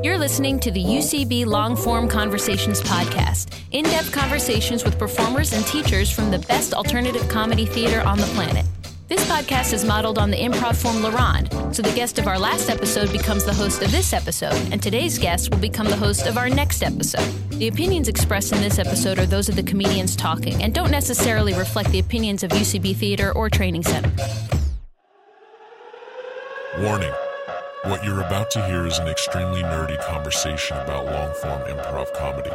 You're listening to the UCB Long-Form Conversations podcast, in-depth conversations with performers and teachers from the best alternative comedy theater on the planet. This podcast is modeled on the improv form La Ronde, so the guest of our last episode becomes the host of this episode, and today's guest will become the host of our next episode. The opinions expressed in this episode are those of the comedians talking and don't necessarily reflect the opinions of UCB Theater or Training Center. Warning. What you're about to hear is an extremely nerdy conversation about long-form improv comedy.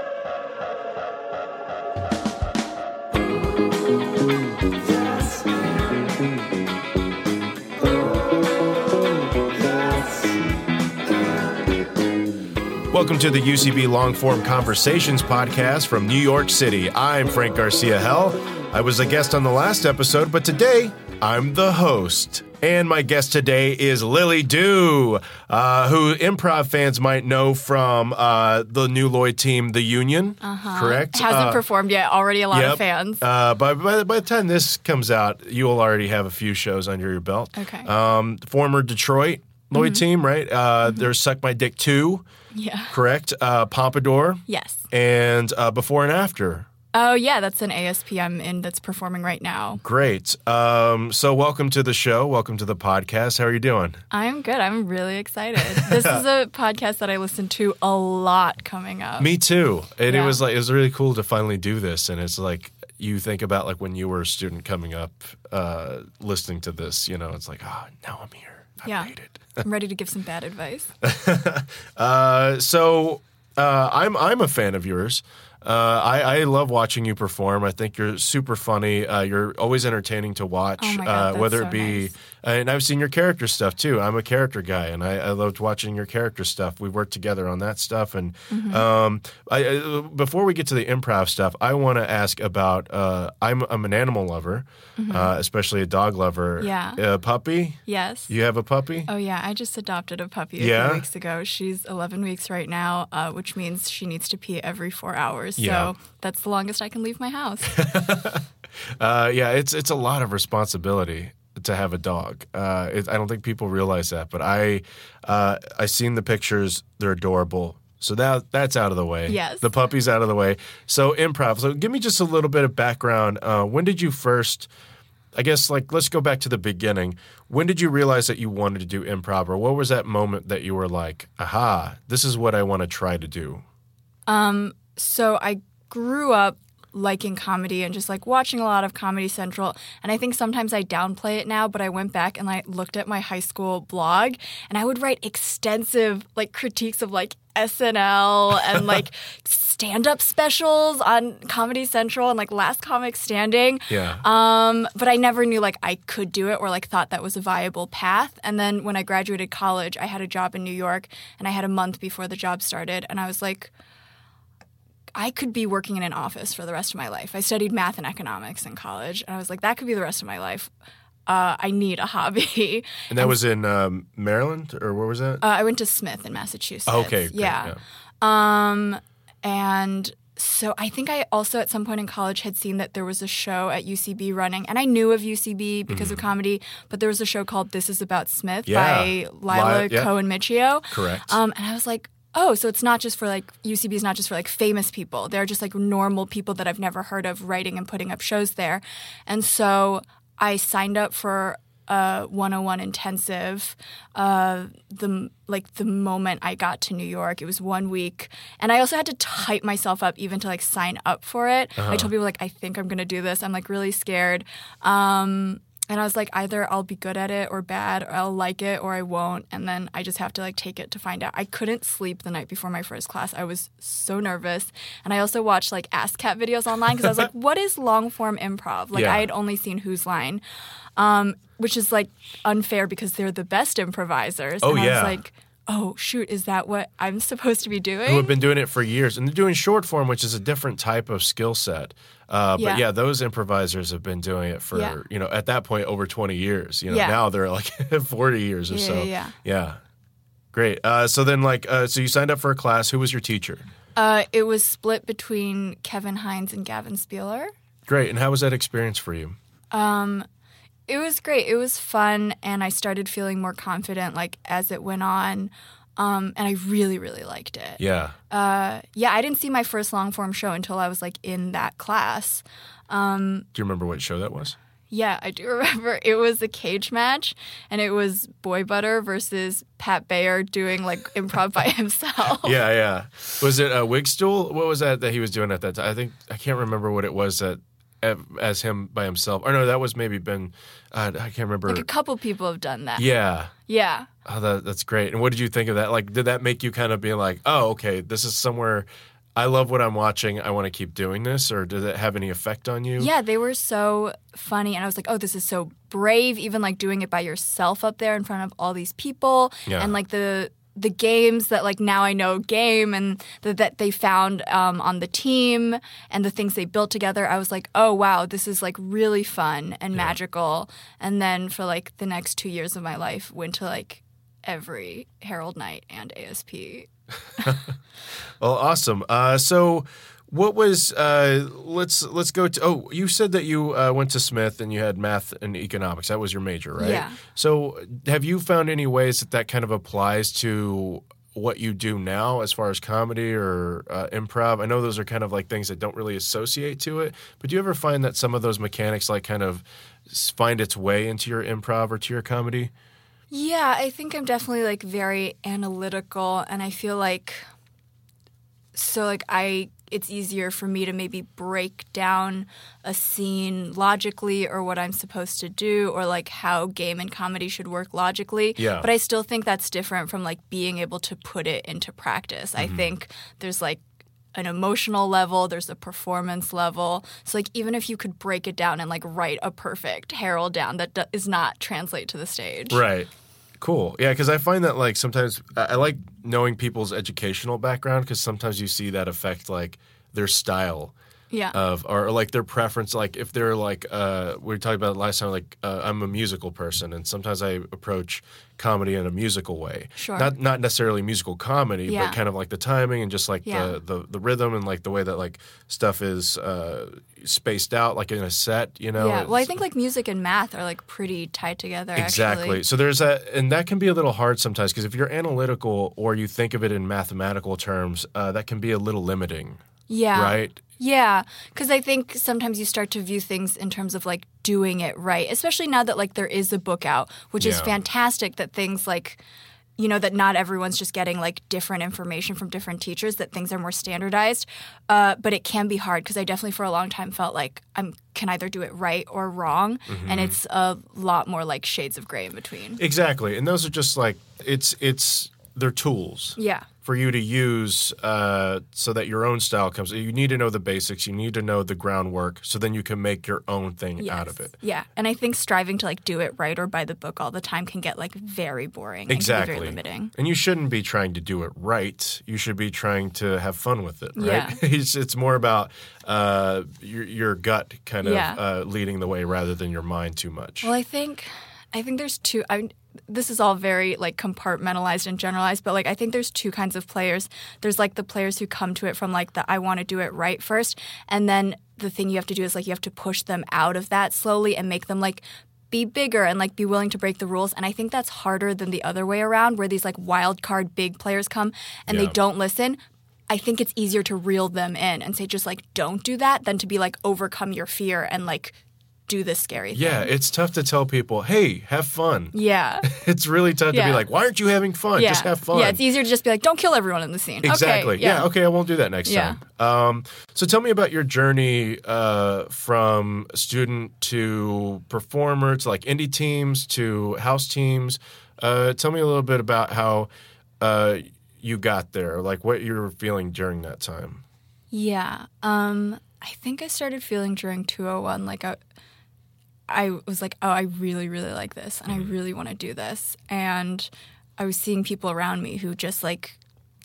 Welcome to the UCB Long-Form Conversations podcast from New York City. I'm Frank Garcia Hell. I was a guest on the last episode, but today I'm the host. And my guest today is Lily Du, who improv fans might know from the new Lloyd team, The Union, correct? Hasn't performed yet, already a lot of fans. By the time this comes out, you will already have a few shows under your belt. Okay. Former Detroit Lloyd team, right? There's Suck My Dick 2, correct? Pompadour. Yes. And Before and After. Oh, yeah, that's an ASP I'm in that's performing right now. Great. So welcome to the show. Welcome to the podcast. How are you doing? I'm good. I'm really excited. This is a podcast that I listen to a lot coming up. Me too. And it was really cool to finally do this. And it's like, you think about like when you were a student coming up, listening to this, you know, it's like, now I'm here. I made it. I'm ready to give some bad advice. So I'm a fan of yours. I love watching you perform. I think you're super funny. You're always entertaining to watch. Oh my God, that's whether so it be, nice. And I've seen your character stuff too. I'm a character guy, and I loved watching your character stuff. We worked together on that stuff. And before we get to the improv stuff, I want to ask about. I'm an animal lover, especially a dog lover. Yeah. A puppy. Yes. You have a puppy? Oh, yeah. I just adopted a puppy a few weeks ago. She's 11 weeks right now, which means she needs to pee every 4 hours. So that's the longest I can leave my house. It's a lot of responsibility to have a dog. I don't think people realize that, but I seen the pictures. They're adorable. So that's out of the way. Yes. The puppy's out of the way. So improv. So give me just a little bit of background. When did you first, I guess, like, let's go back to the beginning. When did you realize that you wanted to do improv? Or what was that moment that you were like, aha, this is what I want to try to do? So I grew up liking comedy and just like watching a lot of Comedy Central. And I think sometimes I downplay it now, but I went back and I looked at my high school blog and I would write extensive like critiques of like SNL and like stand-up specials on Comedy Central and like Last Comic Standing. Yeah. But I never knew like I could do it or like thought that was a viable path. And then when I graduated college, I had a job in New York and I had a month before the job started. And I was like, I could be working in an office for the rest of my life. I studied math and economics in college, and I was like, that could be the rest of my life. I need a hobby. And that was in Maryland, or where was that? I went to Smith in Massachusetts. Okay, great, yeah. And so I think I also at some point in college had seen that there was a show at UCB running, and I knew of UCB because of comedy, but there was a show called This Is About Smith by Lila Cohen-Michio. Correct. And I was like, oh, so it's not just for like, UCB is not just for like famous people. They're just like normal people that I've never heard of writing and putting up shows there. And so I signed up for a 101 intensive the moment I got to New York. It was 1 week. And I also had to type myself up even to like sign up for it. I told people like, I think I'm going to do this. I'm like really scared. And I was like, either I'll be good at it or bad, or I'll like it or I won't. And then I just have to like take it to find out. I couldn't sleep the night before my first class. I was so nervous. And I also watched like AskCat videos online because I was like, what is long form improv? Like I had only seen Whose Line, which is like unfair because they're the best improvisers. Oh, and I yeah. was like, oh, shoot, is that what I'm supposed to be doing? Who have been doing it for years. And they're doing short form, which is a different type of skill set. But yeah, those improvisers have been doing it for, you know, at that point, over 20 years. You know, now they're like 40 years or so. Yeah. Great. So then, like, so you signed up for a class. Who was your teacher? It was split between Kevin Hines and Gavin Spieler. Great. And how was that experience for you? It was great. It was fun, and I started feeling more confident, like, as it went on. And I really, really liked it. Yeah. Yeah, I didn't see my first long-form show until I was, like, in that class. Do you remember what show that was? Yeah, I do remember. It was a cage match, and it was Boy Butter versus Pat Bayer doing, like, improv by himself. Yeah. Was it a Wigstool? What was that he was doing at that time? I can't remember what it was that as him by himself. Or no, that was maybe Ben. I can't remember. Like, a couple people have done that. Yeah. Yeah. Oh, that's great. And what did you think of that? Like, did that make you kind of be like, oh, okay, this is somewhere I love what I'm watching. I want to keep doing this, or did it have any effect on you? Yeah, they were so funny, and I was like, oh, this is so brave, even, like, doing it by yourself up there in front of all these people. Yeah. And, like, the games that, like, now I know game and that they found on the team and the things they built together. I was like, oh, wow, this is, like, really fun and magical. And then for, like, the next 2 years of my life, went to, like, every Herald Night and ASP. Well, awesome. So what was let's go to, oh, you said that you went to Smith and you had math and economics. That was your major, right? Yeah. So have you found any ways that kind of applies to what you do now as far as comedy or improv? I know those are kind of like things that don't really associate to it, but do you ever find that some of those mechanics like kind of find its way into your improv or to your comedy? Yeah, I think I'm definitely, like, very analytical, and I feel like it's easier for me to maybe break down a scene logically or what I'm supposed to do or, like, how game and comedy should work logically. Yeah. But I still think that's different from, like, being able to put it into practice. I think there's, like, an emotional level, there's a performance level. So, like, even if you could break it down and, like, write a perfect Herald down, that is not translate to the stage. Right. Cool. Yeah, because I find that, like, sometimes I like knowing people's educational background because sometimes you see that affect, like, their style Yeah. or like their preference. Like if they're like we were talking about it last time, like I'm a musical person, and sometimes I approach comedy in a musical way. Sure. Not necessarily musical comedy, Yeah. but kind of like the timing and just like Yeah. the rhythm and like the way that like stuff is spaced out, like in a set. You know. Yeah. Well, I think like music and math are like pretty tied together. Exactly. Actually. So there's that, and that can be a little hard sometimes because if you're analytical or you think of it in mathematical terms, that can be a little limiting. Yeah. Right? Yeah, because I think sometimes you start to view things in terms of like doing it right, especially now that like there is a book out, which is Yeah. fantastic that things like, you know, that not everyone's just getting like different information from different teachers, that things are more standardized. But it can be hard because I definitely for a long time felt like I can either do it right or wrong. Mm-hmm. And it's a lot more like shades of gray in between. Exactly. And those are just like, they're tools. Yeah. For you to use so that your own style comes. You need to know the basics. You need to know the groundwork so then you can make your own thing out of it. Yeah. And I think striving to like do it right or by the book all the time can get like very boring. Exactly. And can be very limiting. And you shouldn't be trying to do it right. You should be trying to have fun with it, right? Yeah. It's more about your gut kind of Yeah. leading the way rather than your mind too much. Well, I think there's two. This is all very like compartmentalized and generalized, but like I think there's two kinds of players. There's like the players who come to it from like the I want to do it right first, and then the thing you have to do is like you have to push them out of that slowly and make them like be bigger and like be willing to break the rules. And I think that's harder than the other way around, where these like wild card big players come and they Yeah. don't listen. I think it's easier to reel them in and say just like don't do that than to be like overcome your fear and like do this scary thing. Yeah, it's tough to tell people, hey, have fun. Yeah. It's really tough to Yeah. be like, why aren't you having fun? Yeah. Just have fun. Yeah, it's easier to just be like, don't kill everyone in the scene. Exactly. Okay, Yeah. Okay, I won't do that next Yeah. time. So tell me about your journey from student to performer to like indie teams to house teams. Tell me a little bit about how you got there, like what you were feeling during that time. Yeah. I think I started feeling during 201 like I was like, oh, I really, really like this and I really want to do this. And I was seeing people around me who just like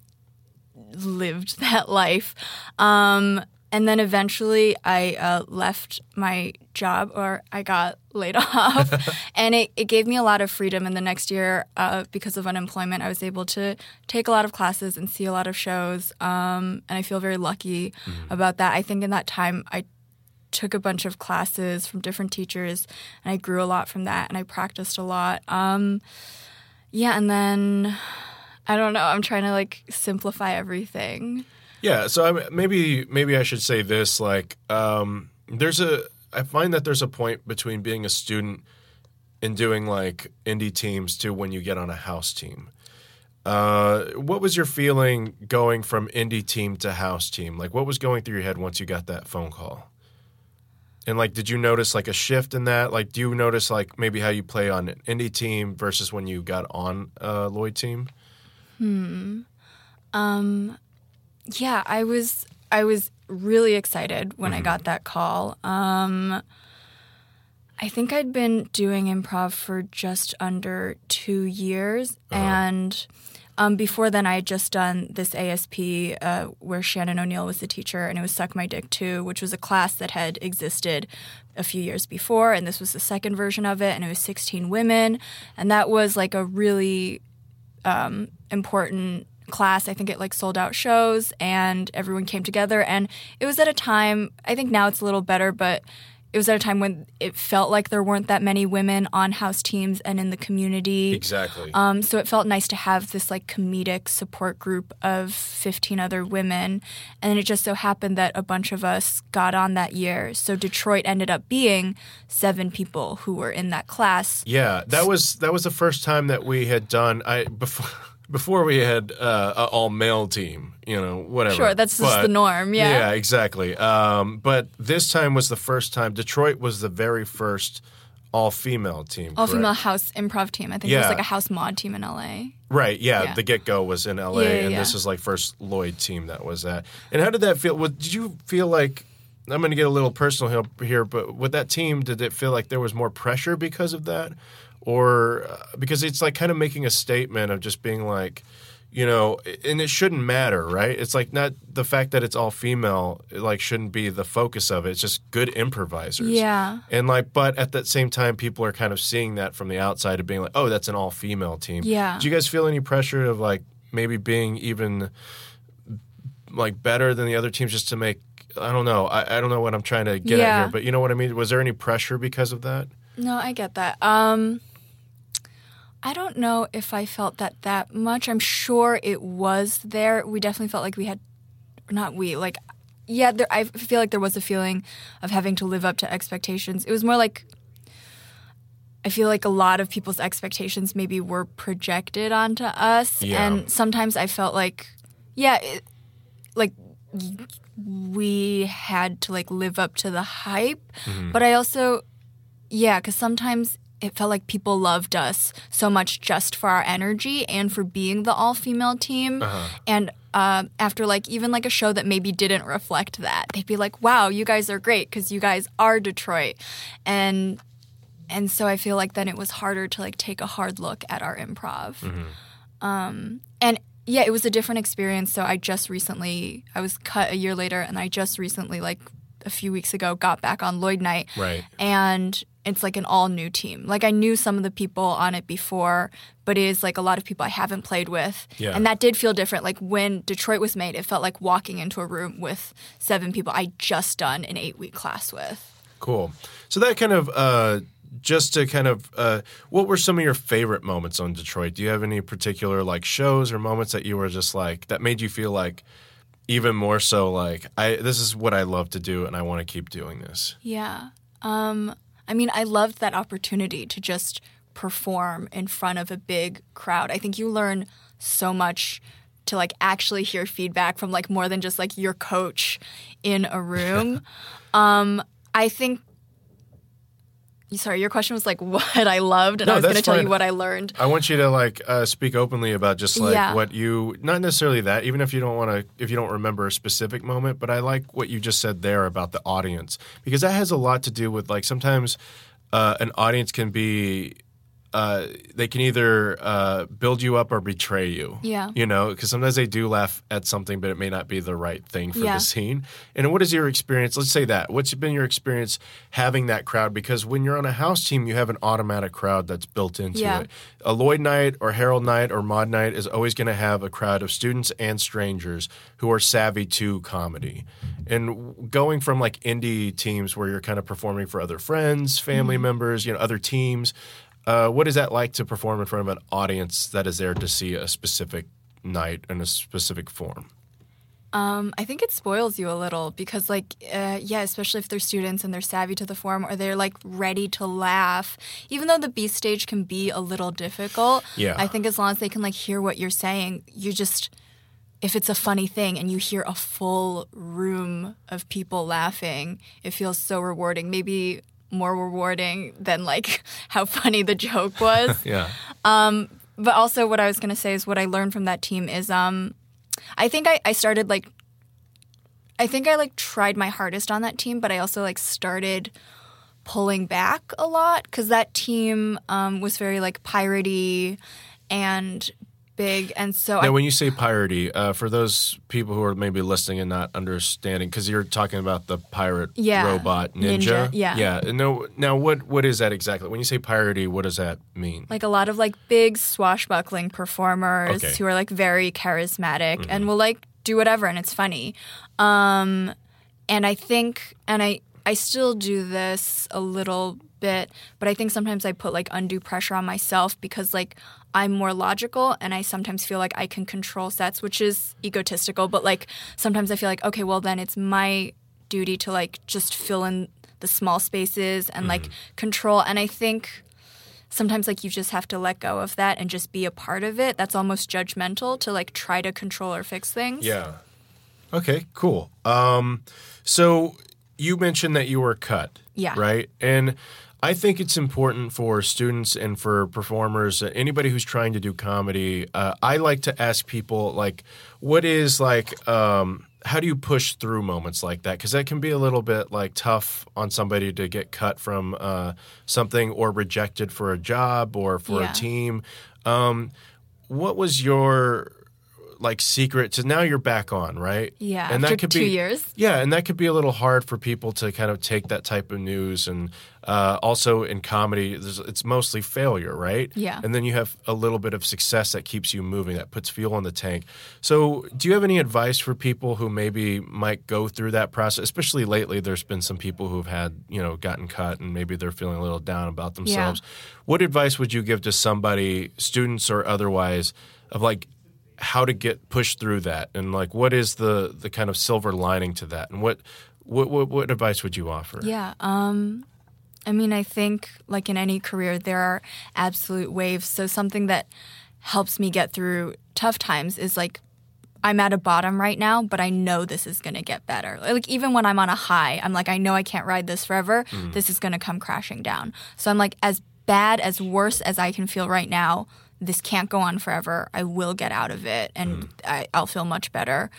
lived that life. And then eventually I left my job, or I got laid off. And it gave me a lot of freedom. And the next year, because of unemployment, I was able to take a lot of classes and see a lot of shows. And I feel very lucky about that. I think in that time, I took a bunch of classes from different teachers, and I grew a lot from that, and I practiced a lot. Yeah, and then I don't know. I'm trying to like simplify everything. Yeah, so maybe I should say this. Like, I find that there's a point between being a student and doing like indie teams to when you get on a house team. What was your feeling going from indie team to house team? Like, what was going through your head once you got that phone call? And like, did you notice like a shift in that? Like, do you notice like maybe how you play on an indie team versus when you got on a Lloyd team? Yeah, I was really excited when I got that call. I think I'd been doing improv for just under 2 years, and before then I had just done this ASP where Shannon O'Neill was the teacher, and it was Suck My Dick 2, which was a class that had existed a few years before, and this was the second version of it, and it was 16 women, and that was like a really important class. I think it like sold out shows and everyone came together, and it was at a time, I think now it's a little better, but it was at a time when it felt like there weren't that many women on house teams and in the community. Exactly. So it felt nice to have this like comedic support group of 15 other women, and it just so happened that a bunch of us got on that year. So Detroit ended up being 7 people who were in that class. Yeah, that was the first time that we had done before we had an all-male team, whatever. Sure, that's just the norm, yeah. Yeah, exactly. But this time was the first time. Detroit was the very first all-female team, all-female house improv team. I think it was like a house mod team in L.A. Right, yeah. The get-go was in L.A., and this is like first Lloyd team that was at. And how did that feel? Did you feel like, I'm going to get a little personal here, but with that team, did it feel like there was more pressure because of that? Or because it's like kind of making a statement of just being like, and it shouldn't matter, right? It's like not the fact that it's all female, like shouldn't be the focus of it. It's just good improvisers. Yeah. And like, but at that same time, people are kind of seeing that from the outside of being like, oh, that's an all female team. Yeah. Do you guys feel any pressure of like maybe being even like better than the other teams just to make, I don't know. I don't know what I'm trying to get at here, but you know what I mean? Was there any pressure because of that? No, I get that. I don't know if I felt that much. I'm sure it was there. We definitely felt like we had, not we, like, yeah, I feel like there was a feeling of having to live up to expectations. It was more like, I feel like a lot of people's expectations maybe were projected onto us. Yeah. And sometimes I felt like, we had to like live up to the hype. Mm-hmm. But I also, because sometimes it felt like people loved us so much just for our energy and for being the all-female team. Uh-huh. And after like even like a show that maybe didn't reflect that, they'd be like, wow, you guys are great because you guys are Detroit. And so I feel like then it was harder to like take a hard look at our improv. Mm-hmm. And yeah, it was a different experience. So I was cut a year later, and I just recently, like a few weeks ago, got back on Lloyd Night. Right. And it's like an all-new team. Like I knew some of the people on it before, but it is like a lot of people I haven't played with. Yeah. And that did feel different. Like when Detroit was made, it felt like walking into a room with 7 people I just done an 8-week class with. Cool. So that kind of just to kind of what were some of your favorite moments on Detroit? Do you have any particular like shows or moments that you were just like that made you feel like even more so like this is what I love to do and I want to keep doing this? Yeah. I mean, I loved that opportunity to just perform in front of a big crowd. I think you learn so much to like actually hear feedback from like more than just like your coach in a room. I think sorry, your question was like what I loved, and I was going to tell you what I learned. I want you to like speak openly about just like what you, not necessarily that, even if you don't want to, if you don't remember a specific moment, but I like what you just said there about the audience, because that has a lot to do with like sometimes an audience can be, they can either build you up or betray you. Yeah. You know, because sometimes they do laugh at something, but it may not be the right thing for the scene. And what is your experience? Let's say that. What's been your experience having that crowd? Because when you're on a house team, you have an automatic crowd that's built into it. A Lloyd Night or Harold Night or Mod Night is always going to have a crowd of students and strangers who are savvy to comedy. And going from like indie teams where you're kind of performing for other friends, family members, you know, other teams, what is that like to perform in front of an audience that is there to see a specific night in a specific form? I think it spoils you a little because, like, especially if they're students and they're savvy to the form or they're, like, ready to laugh. Even though the B stage can be a little difficult, I think as long as they can, like, hear what you're saying, you just – if it's a funny thing and you hear a full room of people laughing, it feels so rewarding. Maybe more rewarding than, like, how funny the joke was. But also what I was going to say is what I learned from that team is I think I started, like – I think I, like, tried my hardest on that team, but I also, like, started pulling back a lot because that team was very, like, piratey and big. And so now, when you say piratey, for those people who are maybe listening and not understanding, because you're talking about the pirate robot ninja. Yeah. Now, what is that exactly? When you say piratey, what does that mean? Like a lot of like big swashbuckling performers who are like very charismatic and will like do whatever and it's funny. And I think, and I still do this a little bit, but I think sometimes I put like undue pressure on myself because like I'm more logical and I sometimes feel like I can control sets, which is egotistical, but like sometimes I feel like, okay, well then it's my duty to like just fill in the small spaces and like control. And I think sometimes like you just have to let go of that and just be a part of it. That's almost judgmental to like try to control or fix things. Yeah. Okay, cool. So you mentioned that you were cut. Yeah. Right? And I think it's important for students and for performers, anybody who's trying to do comedy. I like to ask people, like, what is, like, how do you push through moments like that? Because that can be a little bit, like, tough on somebody to get cut from something or rejected for a job or for a team. What was your like secret to now you're back on, right? Yeah, and after that could 2 be, years. Yeah, and that could be a little hard for people to kind of take that type of news. And also in comedy, it's mostly failure, right? Yeah. And then you have a little bit of success that keeps you moving, that puts fuel in the tank. So do you have any advice for people who maybe might go through that process? Especially lately, there's been some people who've had, gotten cut and maybe they're feeling a little down about themselves. Yeah. What advice would you give to somebody, students or otherwise, of like, how to get pushed through that, and like what is the kind of silver lining to that, and what advice would you offer? Yeah, I mean, I think like in any career, there are absolute waves. So something that helps me get through tough times is like I'm at a bottom right now, but I know this is going to get better. Like even when I'm on a high, I'm like, I know I can't ride this forever. This is going to come crashing down. So I'm like, as bad, as worse as I can feel right now, this can't go on forever. I will get out of it, and I'll feel much better.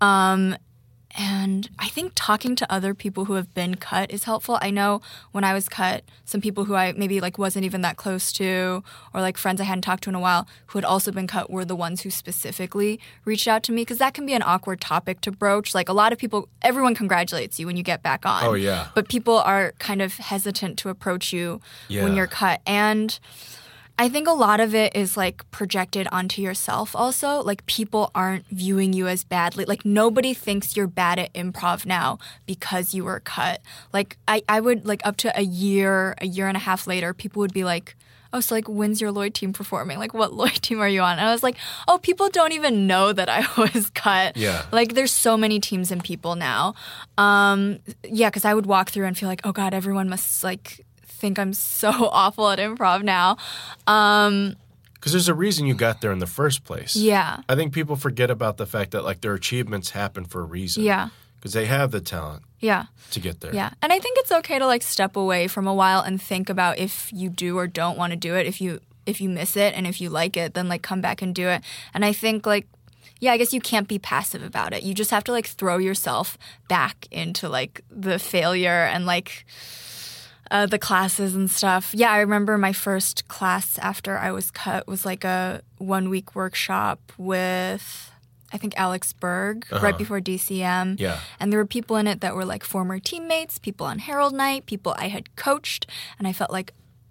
And I think talking to other people who have been cut is helpful. I know when I was cut, some people who I maybe like wasn't even that close to, or like friends I hadn't talked to in a while who had also been cut, were the ones who specifically reached out to me, because that can be an awkward topic to broach. Like a lot of people, everyone congratulates you when you get back on. Oh, yeah. But people are kind of hesitant to approach you when you're cut. And I think a lot of it is like projected onto yourself also. Like people aren't viewing you as badly. Like nobody thinks you're bad at improv now because you were cut. Like I would like up to a year and a half later, people would be like, oh, so like when's your Lloyd team performing? Like what Lloyd team are you on? And I was like, oh, people don't even know that I was cut. Yeah. Like there's so many teams and people now. Because I would walk through and feel like, oh God, everyone must like think I'm so awful at improv now. Because there's a reason you got there in the first place. Yeah. I think people forget about the fact that like their achievements happen for a reason. Yeah. Because they have the talent. Yeah. To get there. Yeah. And I think it's okay to like step away from a while and think about if you do or don't want to do it. If you miss it and if you like it, then like come back and do it. And I think like, yeah, I guess you can't be passive about it. You just have to like throw yourself back into like the failure and like the classes and stuff. Yeah, I remember my first class after I was cut was like a 1-week workshop with, I think, Alex Berg right before DCM. Yeah. And there were people in it that were like former teammates, people on Herald Night, people I had coached. And I felt like,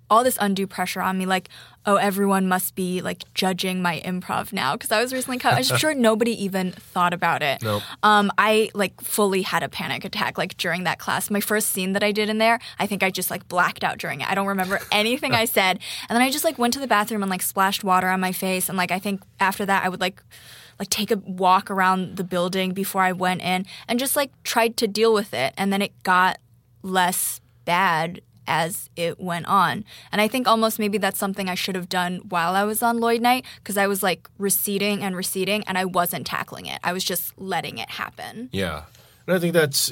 all this undue pressure on me, like, oh, everyone must be like judging my improv now because I was recently cut. I'm sure nobody even thought about it. Nope. I like fully had a panic attack like during that class. My first scene that I did in there, I think I just like blacked out during it. I don't remember anything I said. And then I just like went to the bathroom and like splashed water on my face. And like I think after that I would like take a walk around the building before I went in and just like tried to deal with it. And then it got less bad as it went on. And I think almost maybe that's something I should have done while I was on Lloyd Night because I was like receding and I wasn't tackling it. I was just letting it happen. Yeah. And I think that's,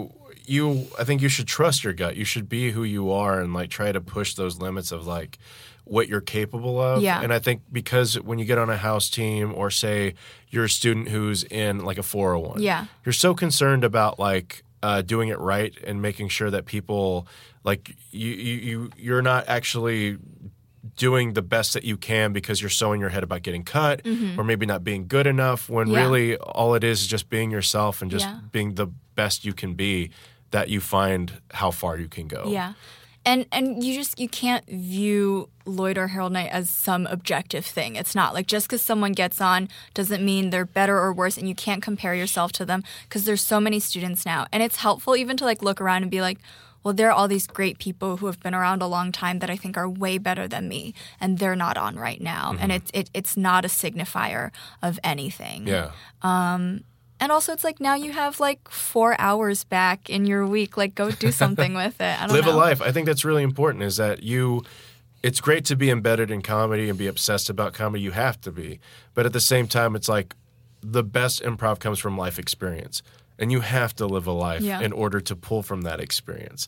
I think you should trust your gut. You should be who you are and like try to push those limits of like what you're capable of. Yeah. And I think because when you get on a house team or say you're a student who's in like a 401, you're so concerned about like doing it right and making sure that people like you're not actually doing the best that you can because you're so in your head about getting cut or maybe not being good enough when really all it is just being yourself and just being the best you can be that you find how far you can go. Yeah. And you can't view Lloyd or Herald Night as some objective thing. It's not like just because someone gets on doesn't mean they're better or worse, and you can't compare yourself to them because there's so many students now. And it's helpful even to like look around and be like, well, there are all these great people who have been around a long time that I think are way better than me, and they're not on right now. And it's not a signifier of anything. Yeah. And also, it's like now you have like 4 hours back in your week. Like, go do something with it. I don't know. Live a life. I think that's really important is that it's great to be embedded in comedy and be obsessed about comedy. You have to be. But at the same time, it's like the best improv comes from life experience. And you have to live a life in order to pull from that experience.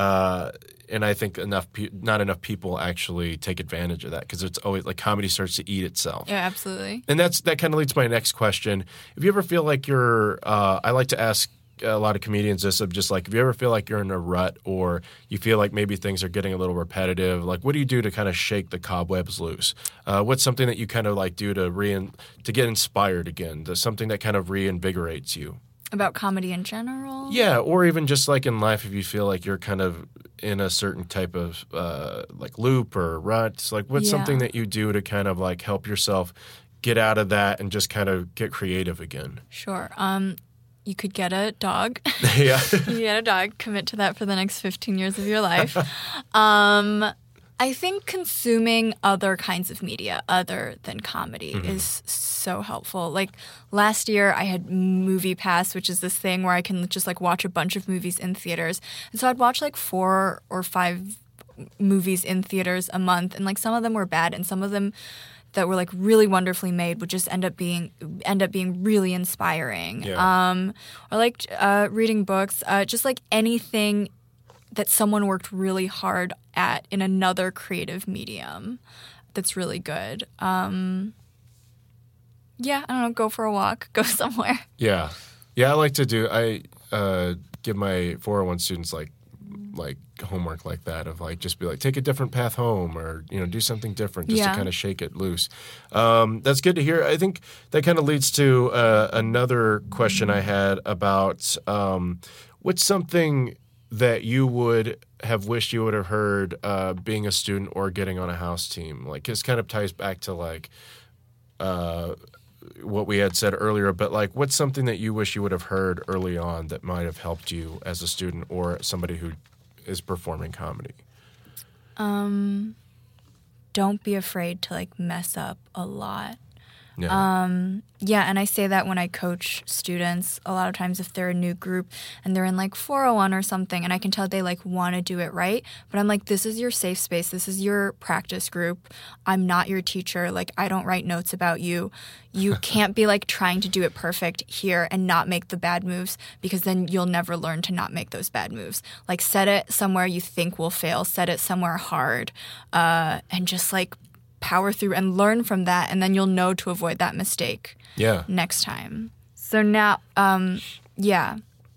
And I think not enough people actually take advantage of that because it's always like comedy starts to eat itself. Yeah, absolutely. And that kind of leads to my next question. If you ever feel like I like to ask a lot of comedians this of just like, if you ever feel like you're in a rut or you feel like maybe things are getting a little repetitive, like what do you do to kind of shake the cobwebs loose? What's something that you kind of like do to get inspired again? To something that kind of reinvigorates you? About comedy in general? Yeah, or even just like in life if you feel like you're kind of in a certain type of like loop or rut. Like what's something that you do to kind of like help yourself get out of that and just kind of get creative again? Sure. You could get a dog. Yeah. You get a dog, commit to that for the next 15 years of your life. I think consuming other kinds of media other than comedy is so helpful. Like last year I had Movie Pass, which is this thing where I can just like watch a bunch of movies in theaters. And so I'd watch like 4 or 5 movies in theaters a month, and like some of them were bad and some of them that were like really wonderfully made would just end up being really inspiring. Yeah. Or like reading books, just like anything that someone worked really hard at in another creative medium that's really good. I don't know, go for a walk, go somewhere. Yeah. Yeah, I like to do – I give my 401 students like homework like that of like just be like take a different path home or, do something different just to kind of shake it loose. That's good to hear. I think that kind of leads to another question I had about what's something – that you would have wished you would have heard being a student or getting on a house team? Like this kind of ties back to like what we had said earlier, but like what's something that you wish you would have heard early on that might have helped you as a student or somebody who is performing comedy? Don't be afraid to like mess up a lot. Yeah. And I say that when I coach students, a lot of times if they're a new group and they're in like 401 or something and I can tell they like want to do it right, but I'm like, this is your safe space. This is your practice group. I'm not your teacher. Like I don't write notes about you. You can't be like trying to do it perfect here and not make the bad moves because then you'll never learn to not make those bad moves. Like set it somewhere you think will fail, set it somewhere hard, and just like power through and learn from that, and then you'll know to avoid that mistake next time. So now,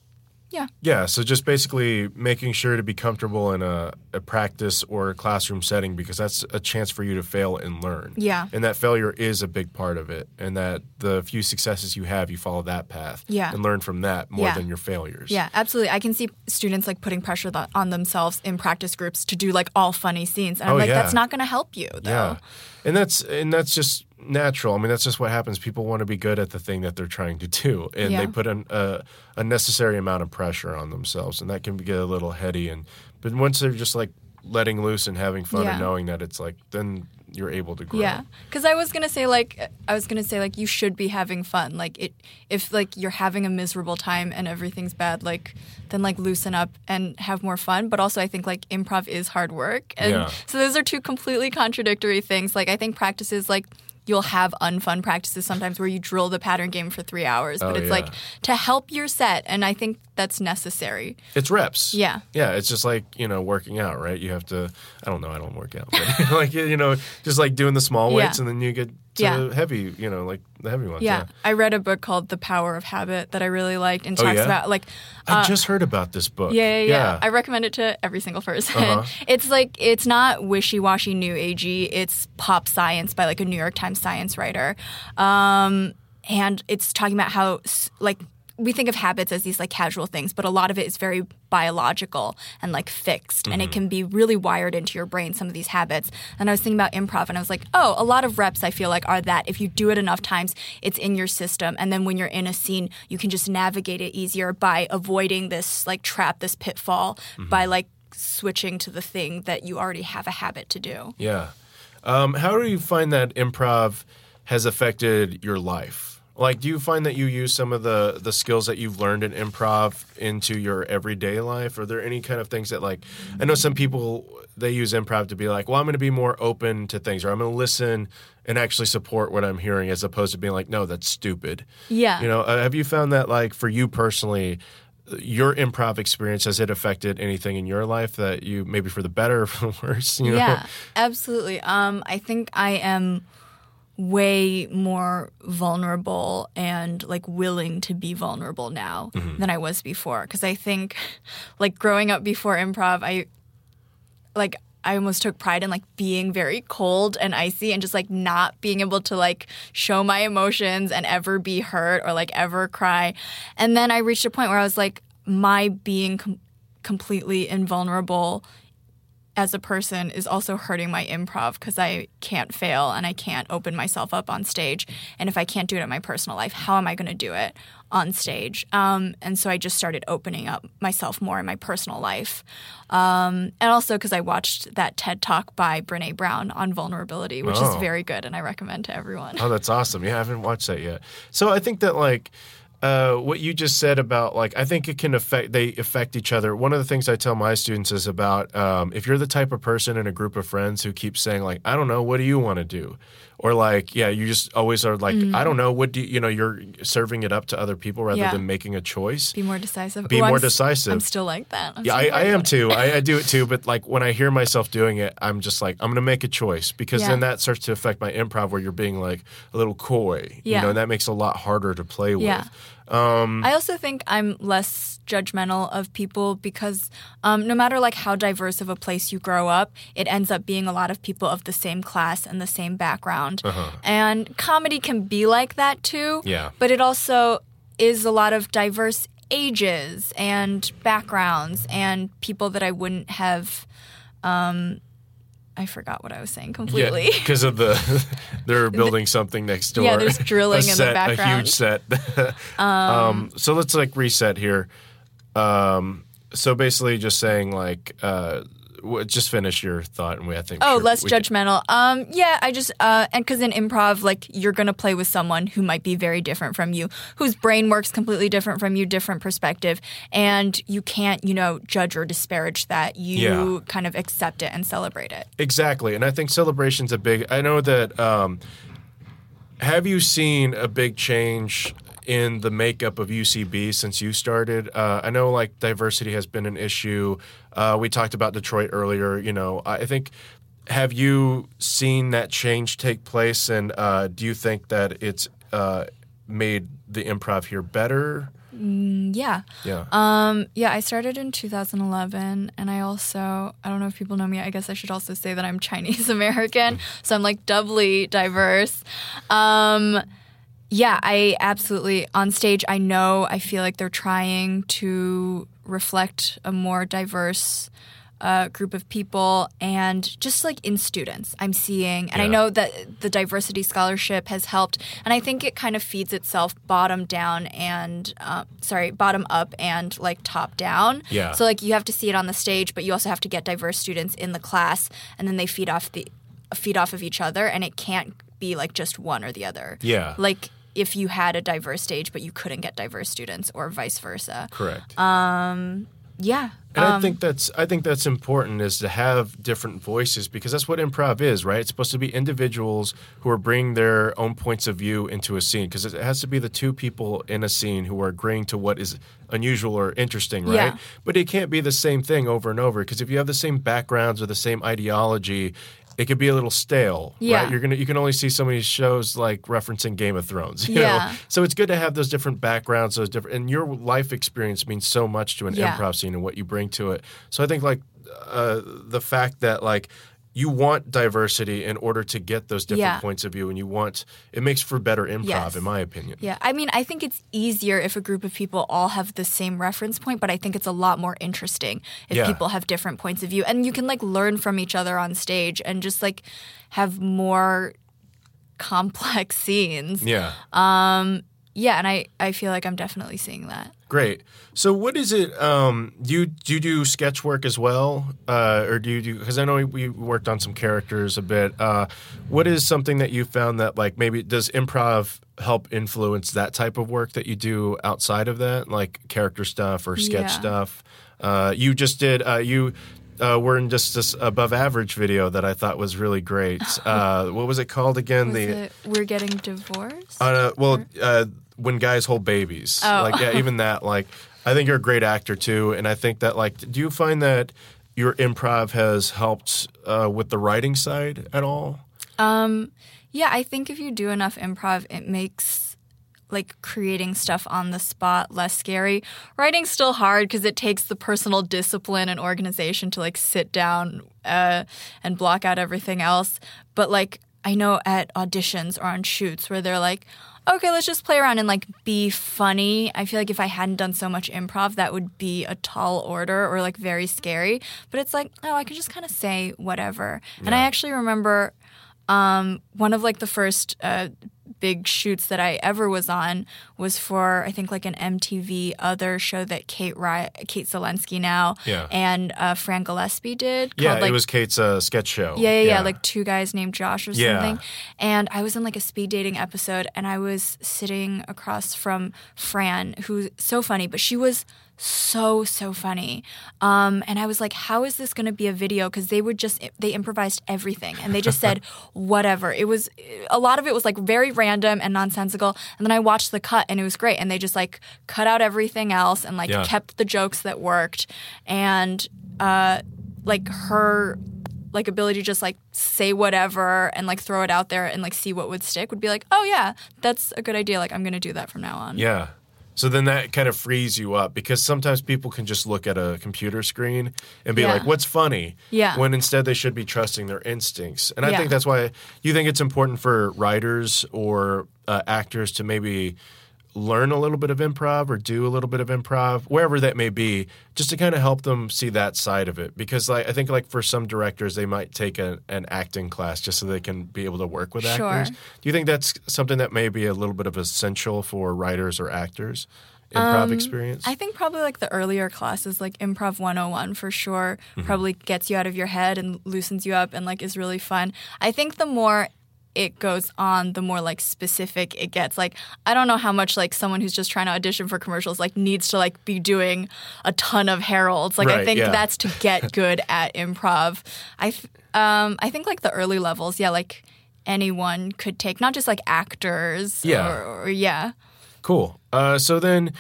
Yeah, so just basically making sure to be comfortable in a practice or a classroom setting, because that's a chance for you to fail and learn. Yeah. And that failure is a big part of it, and that the few successes you have, you follow that path and learn from that more than your failures. Yeah, absolutely. I can see students like putting pressure on themselves in practice groups to do like all funny scenes. And I'm like, that's not going to help you, though. Yeah. And that's just natural. I mean, that's just what happens. People want to be good at the thing that they're trying to do, and they put a necessary amount of pressure on themselves, and that can get a little heady. But once they're just like letting loose and having fun and knowing that it's like, then you're able to grow. Yeah, because I was gonna say like you should be having fun. Like if like you're having a miserable time and everything's bad, like then like loosen up and have more fun. But also I think like improv is hard work, and so those are two completely contradictory things. Like I think practices like. You'll have unfun practices sometimes where you drill the pattern game for 3 hours, but it's like to help your set, and I think that's necessary. It's reps. Yeah. Yeah, it's just like, working out, right? You have to, I don't work out, but like, just like doing the small weights and then you get to heavy, like the heavy ones. Yeah. I read a book called The Power of Habit that I really liked and talks about like I just heard about this book. Yeah. I recommend it to every single person. It's like it's not wishy-washy new agey. It's pop science by like a New York Times science writer. And it's talking about how like we think of habits as these like casual things, but a lot of it is very biological and like fixed, and it can be really wired into your brain, some of these habits. And I was thinking about improv, and I was like, oh, a lot of reps I feel like are that. If you do it enough times, it's in your system, and then when you're in a scene, you can just navigate it easier by avoiding this like trap, this pitfall, by like switching to the thing that you already have a habit to do. Yeah. How do you find that improv has affected your life? Like, do you find that you use some of the skills that you've learned in improv into your everyday life? Are there any kind of things that, like, I know some people, they use improv to be like, well, I'm going to be more open to things, or I'm going to listen and actually support what I'm hearing, as opposed to being like, no, that's stupid. Yeah. Have you found that, like, for you personally, your improv experience, has it affected anything in your life that you, maybe for the better or for the worse? Yeah, absolutely. I think I am way more vulnerable and like willing to be vulnerable now than I was before. Because I think like growing up before improv, I almost took pride in like being very cold and icy and just like not being able to like show my emotions and ever be hurt or like ever cry. And then I reached a point where I was like, my being completely invulnerable as a person is also hurting my improv, because I can't fail and I can't open myself up on stage. And if I can't do it in my personal life, how am I going to do it on stage? And so I just started opening up myself more in my personal life. And also because I watched that TED Talk by Brené Brown on vulnerability, which is very good and I recommend to everyone. Oh, that's awesome. Yeah, I haven't watched that yet. So I think that like what you just said about like, I think it can they affect each other. One of the things I tell my students is about if you're the type of person in a group of friends who keeps saying like, I don't know, what do you want to do? Or like, you just always are like, I don't know, what do you're serving it up to other people rather than making a choice. Be more decisive. Decisive. I'm still like that. I am too. I do it too. But like when I hear myself doing it, I'm just like, I'm going to make a choice, because then that starts to affect my improv, where you're being like a little coy, and that makes it a lot harder to play with. I also think I'm less judgmental of people because no matter like how diverse of a place you grow up, it ends up being a lot of people of the same class and the same background. And comedy can be like that too. Yeah. But it also is a lot of diverse ages and backgrounds and people that I wouldn't have I forgot what I was saying completely. Yeah, because of they're building something next door. Yeah, there's drilling in the background. A huge set. So let's like reset here. So basically just saying like, just finish your thought, and I think. Oh, less judgmental. I just and because in improv, like you're gonna play with someone who might be very different from you, whose brain works completely different from you, different perspective, and you can't, judge or disparage that. You kind of accept it and celebrate it. Exactly, and I think celebration's a big. I know that. Have you seen a big change in the makeup of UCB since you started? I know like diversity has been an issue. We talked about Detroit earlier. I think, have you seen that change take place, and do you think that it's made the improv here better? Yeah. Yeah. I started in 2011, and I don't know if people know me, I guess I should also say that I'm Chinese American, so I'm like doubly diverse. I absolutely, on stage, I feel like they're trying to reflect a more diverse group of people, and just like in students I'm seeing, and I know that the diversity scholarship has helped, and I think it kind of feeds itself bottom up and like top down. Yeah. So like you have to see it on the stage, but you also have to get diverse students in the class, and then they feed off of each other, and it can't be like just one or the other. Yeah. Like if you had a diverse stage but you couldn't get diverse students, or vice versa. Correct. Yeah. And I think that's important, is to have different voices, because that's what improv is, right? It's supposed to be individuals who are bringing their own points of view into a scene, because it has to be the two people in a scene who are agreeing to what is unusual or interesting, right? Yeah. But it can't be the same thing over and over, because if you have the same backgrounds or the same ideology, it could be a little stale, Yeah. right? You can only see so many shows like referencing Game of Thrones, you Yeah. know? So it's good to have those different backgrounds, and your life experience means so much to an improv scene and what you bring to it. So I think like the fact that like you want diversity in order to get those different points of view, and it makes for better improv, in my opinion. Yeah, I mean, I think it's easier if a group of people all have the same reference point, but I think it's a lot more interesting if people have different points of view, and you can like learn from each other on stage and just like have more complex scenes. Yeah. Yeah, and I feel like I'm definitely seeing that. Great. So what is it, do you do sketch work as well? Or do you do, because I know we worked on some characters a bit. What is something that you found that like maybe does improv help influence that type of work that you do outside of that, like character stuff or sketch stuff? You just did, were in just this above average video that I thought was really great. What was it called again? We're Getting Divorced? When guys hold babies. Oh. Like, yeah, even that, like, I think you're a great actor too. And I think that, like, do you find that your improv has helped with the writing side at all? Yeah, I think if you do enough improv, it makes like creating stuff on the spot less scary. Writing's still hard because it takes the personal discipline and organization to like sit down and block out everything else. But like I know at auditions or on shoots where they're like, okay, let's just play around and like be funny. I feel like if I hadn't done so much improv, that would be a tall order or like very scary. But it's like, oh, I can just kind of say whatever. Yeah. And I actually remember one of like the first big shoots that I ever was on was for, I think, like an MTV Other show that Kate Zelensky now and Fran Gillespie did. Yeah, called, like, it was Kate's sketch show. Yeah, like Two Guys Named Josh or something. And I was in like a speed dating episode, and I was sitting across from Fran, who's so funny, but she was so funny. And I was like, how is this going to be a video? Because they improvised everything, and they just said whatever. It was, a lot of it was like very random and nonsensical. And then I watched the cut, and it was great. And they just like cut out everything else and like kept the jokes that worked. And like her like ability to just like say whatever and like throw it out there and like see what would stick would be like, oh yeah, that's a good idea. Like I'm going to do that from now on. Yeah. So then that kind of frees you up, because sometimes people can just look at a computer screen and be like, what's funny? Yeah. When instead they should be trusting their instincts. And I think that's why you think it's important for writers or actors to maybe learn a little bit of improv or do a little bit of improv, wherever that may be, just to kind of help them see that side of it. Because like I think like for some directors, they might take an acting class just so they can be able to work with actors. Do you think that's something that may be a little bit of essential for writers or actors? Improv experience? I think probably like the earlier classes, like Improv 101 for sure, probably gets you out of your head and loosens you up and like is really fun. I think the more it goes on, the more like specific it gets. Like I don't know how much like someone who's just trying to audition for commercials like needs to like be doing a ton of heralds. Like I think that's to get good at improv. I think like the early levels, like anyone could take, not just like actors. Or Cool. So then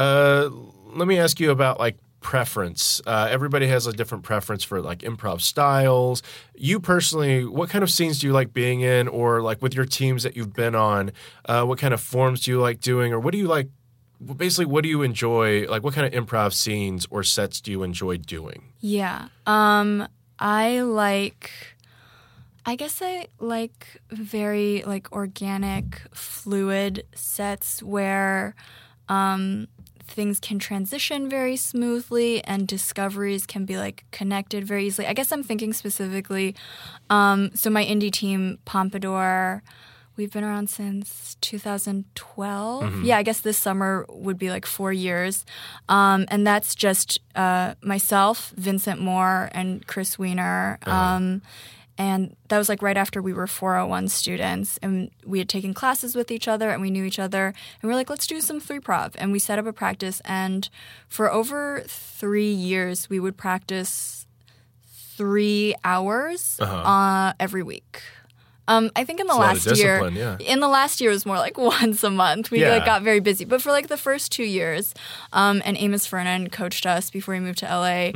let me ask you about like preference. Everybody has a different preference for like improv styles. You personally, what kind of scenes do you like being in, or like with your teams that you've been on, what kind of forms do you like doing, or what do you like basically, what do you enjoy? Like, what kind of improv scenes or sets do you enjoy doing? Yeah. I guess I like very like organic, fluid sets where things can transition very smoothly and discoveries can be like connected very easily. I guess I'm thinking specifically, so my indie team, Pompadour, we've been around since 2012. Mm-hmm. Yeah, I guess this summer would be like 4 years. And that's just myself, Vincent Moore, and Chris Weiner. And that was like right after we were 401 students, and we had taken classes with each other, and we knew each other, and we were like, let's do some 3-prov. And we set up a practice, and for over 3 years, we would practice 3 hours every week. I think in the last year, in the last year it was more like once a month. We like got very busy, but for like the first 2 years, and Amos Fernan coached us before we moved to LA.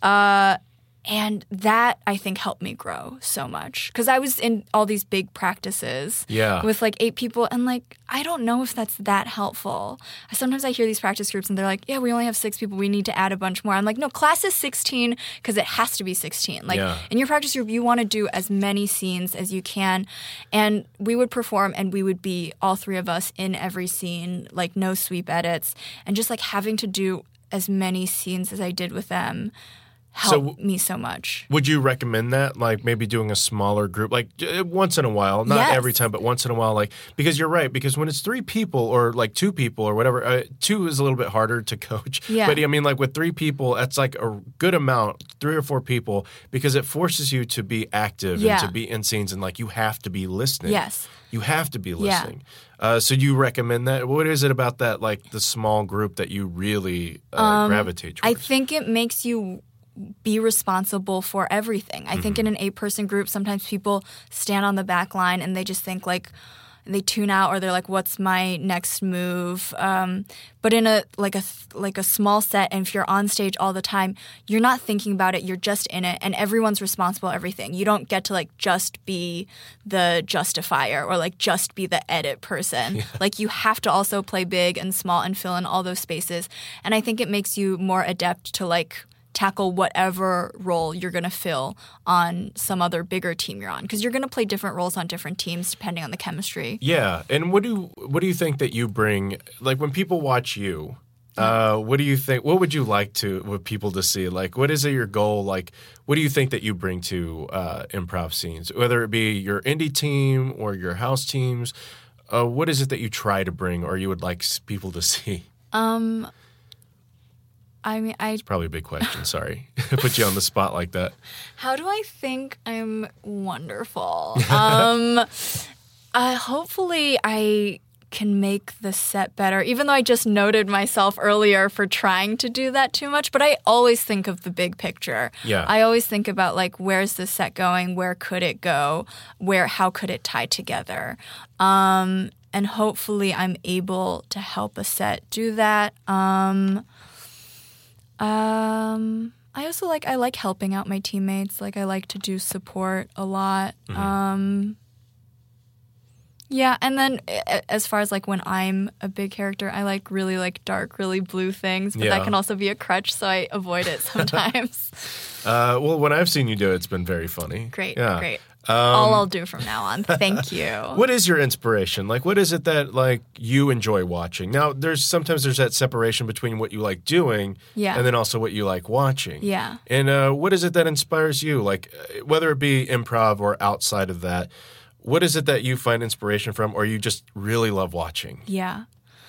And that, I think, helped me grow so much. Because I was in all these big practices with, like, 8 people. And, like, I don't know if that's that helpful. Sometimes I hear these practice groups, and they're like, yeah, we only have 6 people. We need to add a bunch more. I'm like, no, class is 16 because it has to be 16. Like, in your practice group, you want to do as many scenes as you can. And we would perform, and we would be, all 3 of us, in every scene, like, no sweep edits. And just, like, having to do as many scenes as I did with them helped me so much. Would you recommend that? Like maybe doing a smaller group, like once in a while, not every time, but once in a while, like, because you're right, because when it's 3 people or like 2 people or whatever, 2 is a little bit harder to coach. Yeah. But I mean, like with 3 people, that's like a good amount, 3 or 4 people, because it forces you to be active and to be in scenes, and like you have to be listening. Yes. You have to be listening. So you recommend that? What is it about that, like the small group that you really gravitate towards? I think it makes you be responsible for everything. I think in an 8-person group, sometimes people stand on the back line and they just think like they tune out, or they're like, "What's my next move?" But in a small set, and if you're on stage all the time, you're not thinking about it. You're just in it, and everyone's responsible for everything. You don't get to like just be the justifier or like just be the edit person. Yeah. Like you have to also play big and small and fill in all those spaces. And I think it makes you more adept to like tackle whatever role you're going to fill on some other bigger team you're on, because you're going to play different roles on different teams depending on the chemistry. Yeah. And what do you think that you bring, like when people watch you, what do you think, what would you like with people to see? Like what is your goal? Like what do you think that you bring to improv scenes, whether it be your indie team or your house teams? What is it that you try to bring or you would like people to see? I mean, it's probably a big question. Sorry. Put you on the spot like that. How do I think I'm wonderful? Hopefully I can make the set better, even though I just noted myself earlier for trying to do that too much. But I always think of the big picture. Yeah. I always think about, like, where's the set going? Where could it go? How could it tie together? And hopefully I'm able to help a set do that. I also I like helping out my teammates. Like I like to do support a lot. Yeah, and then as far as like when I'm a big character, I like really like dark, really blue things, but that can also be a crutch, so I avoid it sometimes. Well, when I've seen you do it, it's been very funny. Great. All I'll do from now on. Thank you. What is your inspiration? Like, what is it that like you enjoy watching? Now, sometimes there's that separation between what you like doing and then also what you like watching. Yeah. And what is it that inspires you? Like, whether it be improv or outside of that, what is it that you find inspiration from, or you just really love watching? Yeah.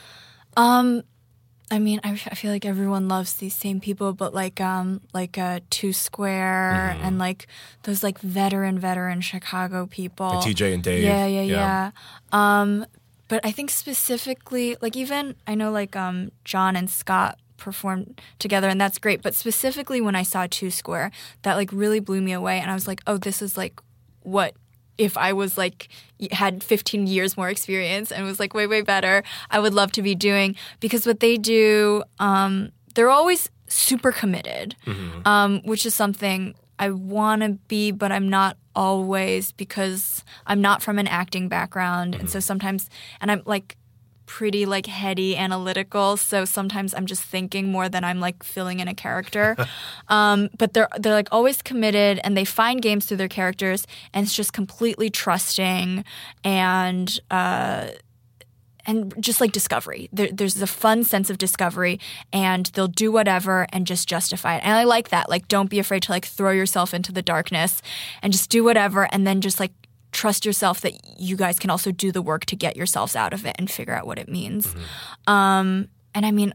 I mean, I feel like everyone loves these same people, but like Two Square and like those like veteran Chicago people, like TJ and Dave. Yeah. But I think specifically, like even I know like John and Scott performed together, and that's great. But specifically when I saw Two Square, that like really blew me away, and I was like, oh, this is like what. If I was like had 15 years more experience and was like way better, I would love to be doing, because what they do, they're always super committed, which is something I want to be, but I'm not always, because I'm not from an acting background, and so sometimes, and I'm like pretty like heady, analytical. So sometimes I'm just thinking more than I'm like filling in a character. But they're like always committed, and they find games through their characters, and it's just completely trusting and just like discovery. There's a fun sense of discovery, and they'll do whatever and just justify it. And I like that. Like, don't be afraid to like throw yourself into the darkness and just do whatever, and then just like trust yourself that you guys can also do the work to get yourselves out of it and figure out what it means. And I mean,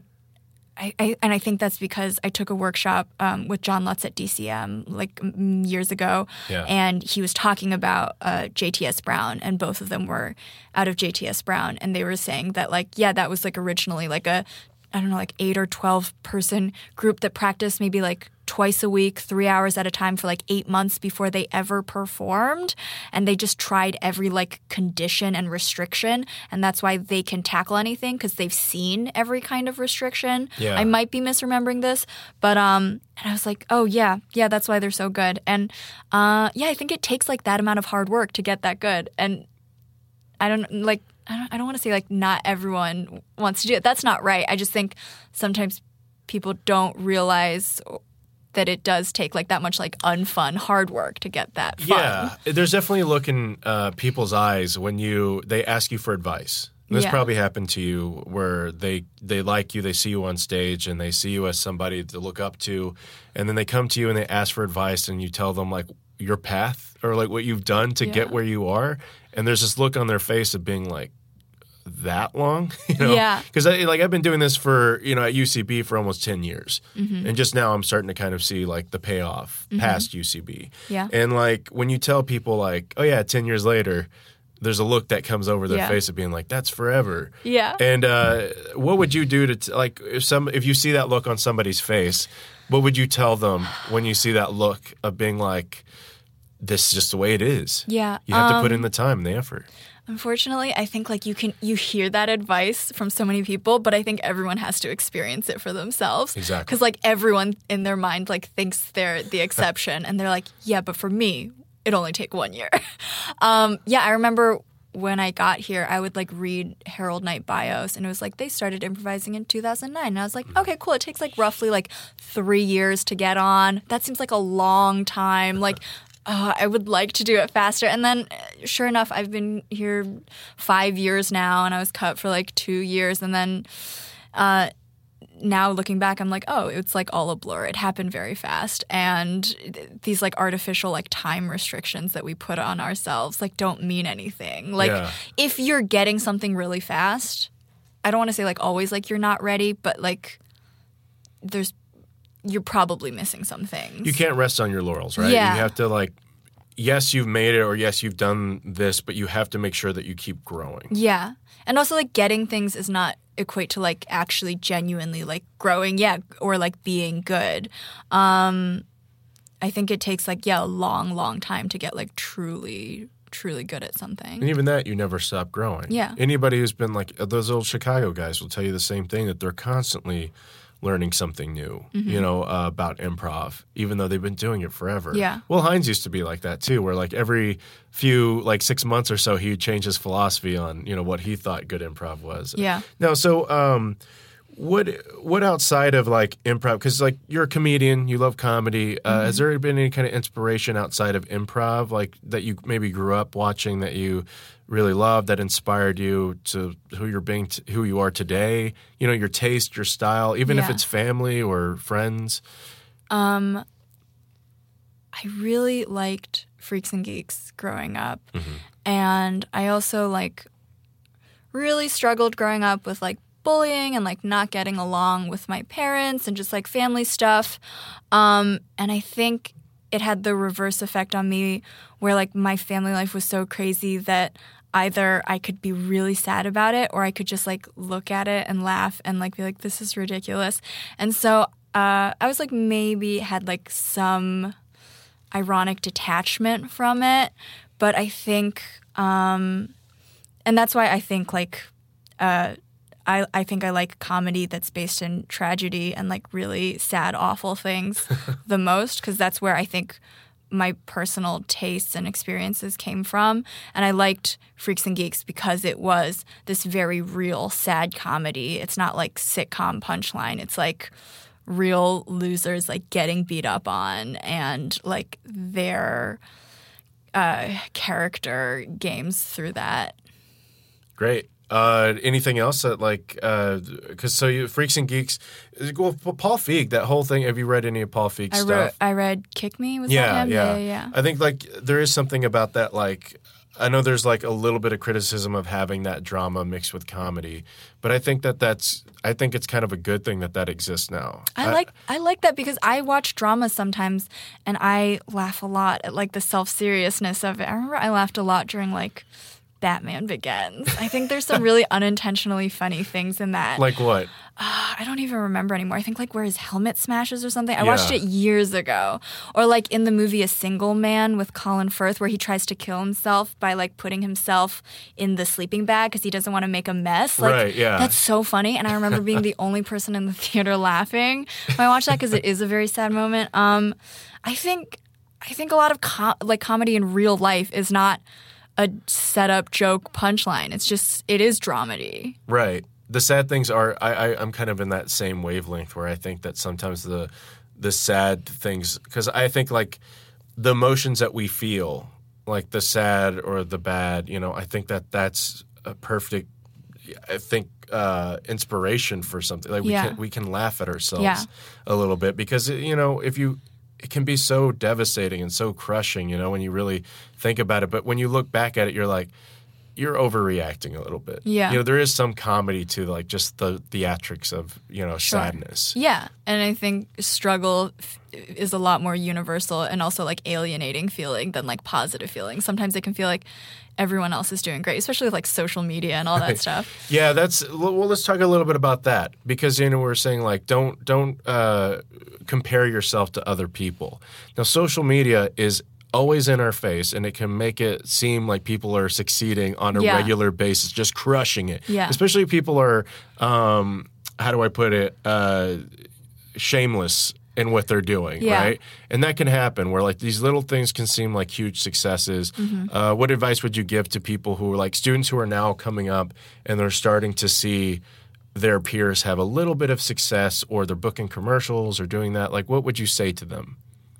I think that's because I took a workshop with John Lutz at DCM like years ago, and he was talking about JTS Brown, and both of them were out of JTS Brown, and they were saying that like, yeah, that was like originally like a, I don't know, like 8 or 12 person group that practiced maybe like twice a week, 3 hours at a time for like 8 months before they ever performed. And they just tried every like condition and restriction. And that's why they can tackle anything, because they've seen every kind of restriction. Yeah. I might be misremembering this, but and I was like, oh yeah, that's why they're so good. And I think it takes like that amount of hard work to get that good. And I don't want to say like not everyone wants to do it. That's not right. I just think sometimes people don't realize that it does take like that much like unfun hard work to get that fun. Yeah, there's definitely a look in people's eyes when they ask you for advice. This probably happened to you where they like you, they see you on stage, and they see you as somebody to look up to, and then they come to you and they ask for advice, and you tell them like your path or like what you've done to get where you are, and there's this look on their face of being like, that long? You know? Yeah. Because I've been doing this for, at UCB for almost 10 years. And just now I'm starting to kind of see like the payoff past UCB. Yeah. And like when you tell people like, oh yeah, 10 years later, there's a look that comes over their face of being like, that's forever. Yeah. And what would you do to like if you see that look on somebody's face, what would you tell them when you see that look of being like, this is just the way it is? Yeah. You have to put in the time and the effort. Unfortunately, I think like you hear that advice from so many people, but I think everyone has to experience it for themselves. Exactly. Because like everyone in their mind like thinks they're the exception, and they're like, yeah, but for me, it only take 1 year. I remember when I got here, I would like read Harold Knight bios, and it was like they started improvising in 2009. And I was like, okay, cool. It takes like roughly like 3 years to get on. That seems like a long time. Like, I would like to do it faster. And then, sure enough, I've been here 5 years now, and I was cut for like 2 years. And then now looking back, I'm like, oh, it's like all a blur. It happened very fast. And these like artificial like time restrictions that we put on ourselves like don't mean anything. Like if you're getting something really fast, I don't want to say like always like you're not ready, but like you're probably missing some things. You can't rest on your laurels, right? Yeah. You have to like, yes, you've made it, or yes, you've done this, but you have to make sure that you keep growing. Yeah. And also like getting things is not equate to like actually genuinely like growing, or like being good. I think it takes like, a long time to get like truly good at something. And even that, you never stop growing. Yeah. Anybody who's been like, those old Chicago guys will tell you the same thing, that they're constantly learning something new, about improv, even though they've been doing it forever. Yeah. Will Hines used to be like that too, where like every few, like 6 months or so, he would change his philosophy on, what he thought good improv was. Yeah. Now, so what outside of like improv, because like you're a comedian, you love comedy, has there been any kind of inspiration outside of improv, like that you maybe grew up watching that you really loved, that inspired you to who you are today? Your taste, your style, even if it's family or friends. I really liked Freaks and Geeks growing up. And I also like really struggled growing up with like bullying and like not getting along with my parents and just like family stuff. And I think it had the reverse effect on me, where like my family life was so crazy that either I could be really sad about it, or I could just like look at it and laugh and like be like, this is ridiculous. And so I was like maybe had like some ironic detachment from it. But I think and that's why I think like I think I like comedy that's based in tragedy and like really sad, awful things the most, because that's where I think my personal tastes and experiences came from. And I liked Freaks and Geeks because it was this very real, sad comedy. It's not like sitcom punchline. It's like real losers like getting beat up on and like their character games through that. Great. Anything else that like because Freaks and Geeks, well, Paul Feig, that whole thing. Have you read any of Paul Feig's stuff? I read Kick Me. Was that him? Yeah. I think like there is something about that. Like I know there's like a little bit of criticism of having that drama mixed with comedy, but I think I think it's kind of a good thing that exists now. I like that because I watch drama sometimes and I laugh a lot at like the self-seriousness of it. I remember I laughed a lot during like Batman Begins. I think there's some really unintentionally funny things in that. Like what? I don't even remember anymore. I think like where his helmet smashes or something. I watched it years ago. Or like in the movie A Single Man with Colin Firth where he tries to kill himself by like putting himself in the sleeping bag because he doesn't want to make a mess. Like, right, yeah. That's so funny. And I remember being the only person in the theater laughing when I watched that because it is a very sad moment. I think a lot of comedy in real life is not a setup joke punchline. It is dramedy. Right. The sad things are, I'm kind of in that same wavelength where I think that sometimes the sad things, because I think like the emotions that we feel, like the sad or the bad, I think that's a perfect, inspiration for something. Like we can laugh at ourselves a little bit because, it can be so devastating and so crushing, when you really think about it. But when you look back at it, you're like, you're overreacting a little bit. Yeah. There is some comedy to like just the theatrics of, sadness. Yeah. And I think struggle is a lot more universal and also like alienating feeling than like positive feeling. Sometimes it can feel like everyone else is doing great, especially with like social media and all that stuff. Yeah, let's talk a little bit about that because, we're saying like don't compare yourself to other people. Now, social media is always in our face, and it can make it seem like people are succeeding on a regular basis, just crushing it. Yeah. Especially if people are, how do I put it, shameless in what they're doing, right? And that can happen where like these little things can seem like huge successes. Mm-hmm. What advice would you give to people who are like students who are now coming up and they're starting to see their peers have a little bit of success or they're booking commercials or doing that? Like what would you say to them?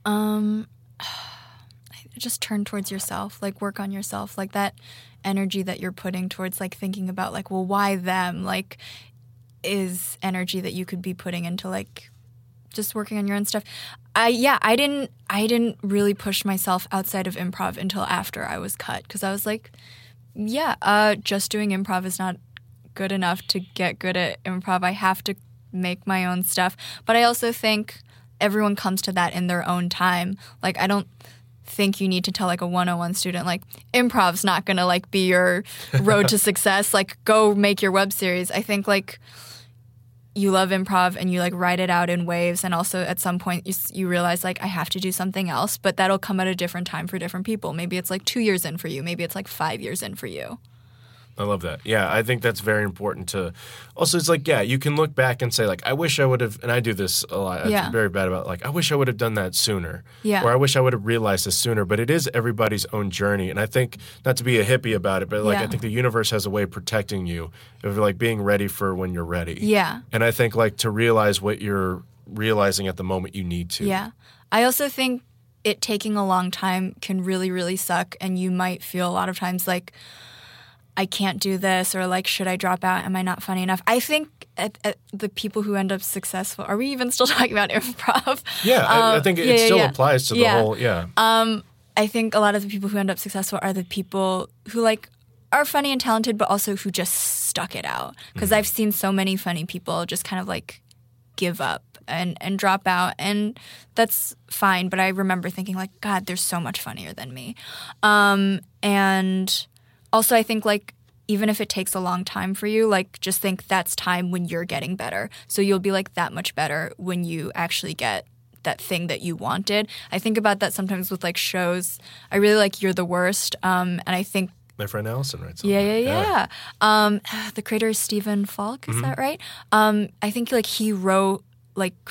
Just turn towards yourself, like work on yourself, like that energy that you're putting towards like thinking about like, well, why them? Like is energy that you could be putting into like just working on your own stuff. I didn't really push myself outside of improv until after I was cut because I was like, just doing improv is not good enough to get good at improv. I have to make my own stuff. But I also think everyone comes to that in their own time. Like I don't think you need to tell like a 101 student like improv's not gonna like be your road to success, like go make your web series. I think like you love improv and you like write it out in waves, and also at some point you realize like I have to do something else, but that'll come at a different time for different people. Maybe it's like 2 years in for you, maybe it's like 5 years in for you. I love that. Yeah, I think that's very important to – also it's like, you can look back and say like I wish I would have – and I do this a lot. I'm very bad about it. Like I wish I would have done that sooner. Yeah. Or I wish I would have realized this sooner. But it is everybody's own journey. And I think – not to be a hippie about it, but like I think the universe has a way of protecting you, of like being ready for when you're ready. Yeah. And I think like to realize what you're realizing at the moment you need to. Yeah. I also think it taking a long time can really, really suck, and you might feel a lot of times like – I can't do this, or like, should I drop out? Am I not funny enough? I think at the people who end up successful, are we even still talking about improv? Yeah, I think it still applies to the whole, I think a lot of the people who end up successful are the people who like are funny and talented, but also who just stuck it out. Because I've seen so many funny people just kind of like give up and drop out, and that's fine. But I remember thinking like, God, they're so much funnier than me. And also, I think, like, even if it takes a long time for you, like, just think that's time when you're getting better. So you'll be, like, that much better when you actually get that thing that you wanted. I think about that sometimes with, like, shows. I really like You're the Worst, and I think my friend Allison writes on that. The creator is Stephen Falk, is that right? I think, like, he wrote, like,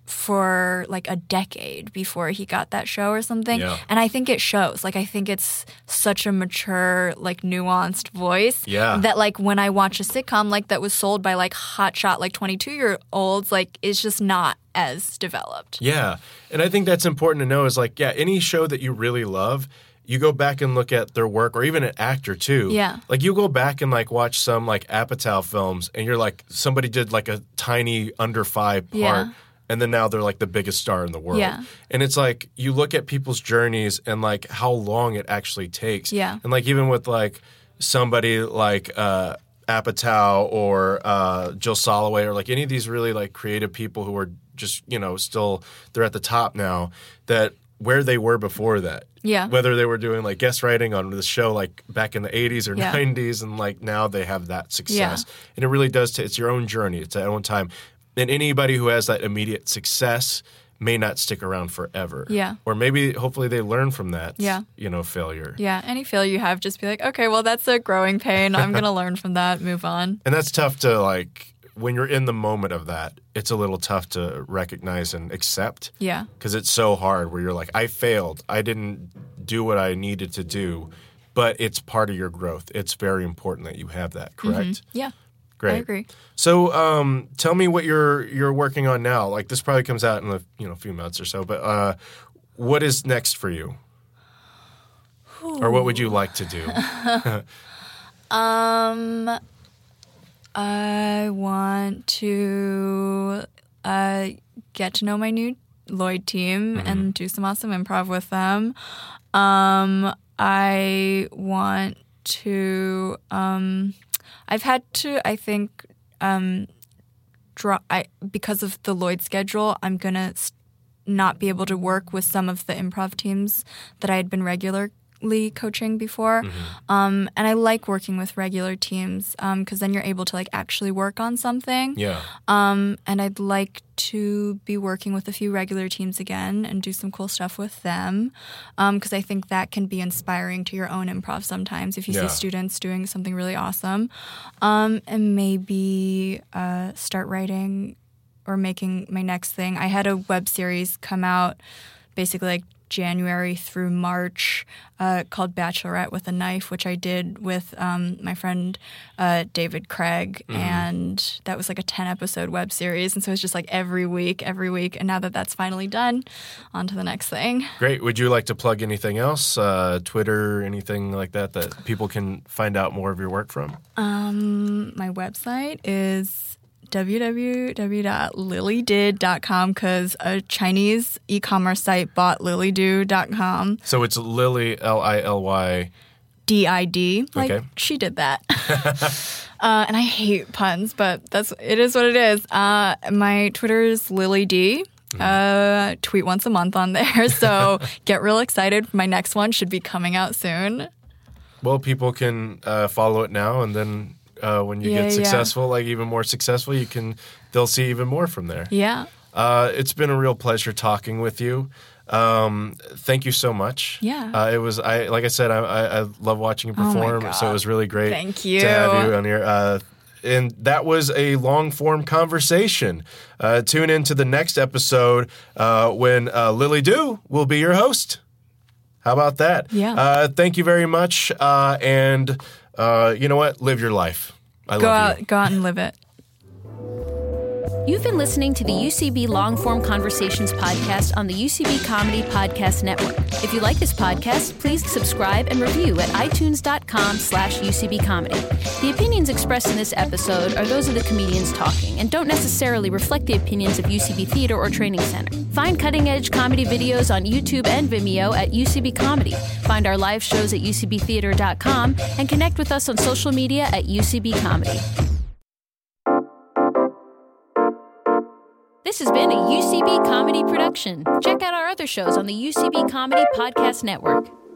for like a decade before he got that show or something. Yeah. And I think it shows. Like, I think it's such a mature, like, nuanced voice that, like, when I watch a sitcom, like, that was sold by, like, hotshot, like, 22-year-olds, like, it's just not as developed. Yeah. And I think that's important to know is, like, any show that you really love, you go back and look at their work, or even an actor too. Yeah. Like, you go back and, like, watch some, like, Apatow films, and you're like, somebody did, like, a tiny under 5 part, and then now they're, like, the biggest star in the world. Yeah. And it's like, you look at people's journeys and, like, how long it actually takes. Yeah. And, like, even with, like, somebody like Apatow or Jill Soloway, or, like, any of these really, like, creative people who are just, you know, still, they're at the top now, that where they were before that. Yeah. Whether they were doing, like, guest writing on the show, like, back in the 80s or 90s, and, like, now they have that success. And it really does, it's your own journey. It's at own time. And anybody who has that immediate success may not stick around forever. Yeah. Or maybe, hopefully, they learn from that, Yeah. you know, failure. Yeah. Any failure you have, just be like, okay, well, that's a growing pain. I'm going to learn from that, move on. And that's tough to, like, when you're in the moment of that, it's a little tough to recognize and accept. Yeah. Because it's so hard where you're like, I failed. I didn't do what I needed to do. But it's part of your growth. It's very important that you have that, correct? Yeah. Great. I agree. So tell me what you're working on now. Like, this probably comes out in a few months or so. But what is next for you? Or what would you like to do? I want to get to know my new Lloyd team and do some awesome improv with them. I want to I've had to, I think, because of the Lloyd schedule, I'm going to not be able to work with some of the improv teams that I had been regularly coaching before. And I like working with regular teams because then you're able to, like, actually work on something. Yeah. And I'd like to be working with a few regular teams again and do some cool stuff with them because I think that can be inspiring to your own improv sometimes if you see students doing something really awesome. And maybe start writing or making my next thing. I had a web series come out basically like January through March called Bachelorette with a Knife, which I did with my friend David Craig, and that was like a 10-episode web series, and so it's just like every week, and now that that's finally done, on to the next thing. Great. Would you like to plug anything else, Twitter, anything like that people can find out more of your work from? My website is www.lilydid.com because a Chinese e-commerce site bought lilydo.com. So it's Lily, Lily. DID. Like, okay. She did that. And I hate puns, but it is what it is. My Twitter is LilyD. Tweet once a month on there. So get real excited. My next one should be coming out soon. Well, people can follow it now, and then when you get successful, like even more successful, they'll see even more from there. Yeah. It's been a real pleasure talking with you. Thank you so much. Yeah. It was, like I said, I love watching you perform, so it was really great Thank you. to have you on here. And that was a long-form conversation. Tune in to the next episode when Lily Do will be your host. How about that? Yeah. Thank you very much. And you know what? Live your life. I love you. Go out and live it. You've been listening to the UCB Long-Form Conversations podcast on the UCB Comedy Podcast Network. If you like this podcast, please subscribe and review at itunes.com/UCBcomedy. The opinions expressed in this episode are those of the comedians talking and don't necessarily reflect the opinions of UCB Theater or Training Center. Find cutting-edge comedy videos on YouTube and Vimeo at UCB Comedy. Find our live shows at ucbtheater.com and connect with us on social media at UCB Comedy. This has been a UCB Comedy production. Check out our other shows on the UCB Comedy Podcast Network.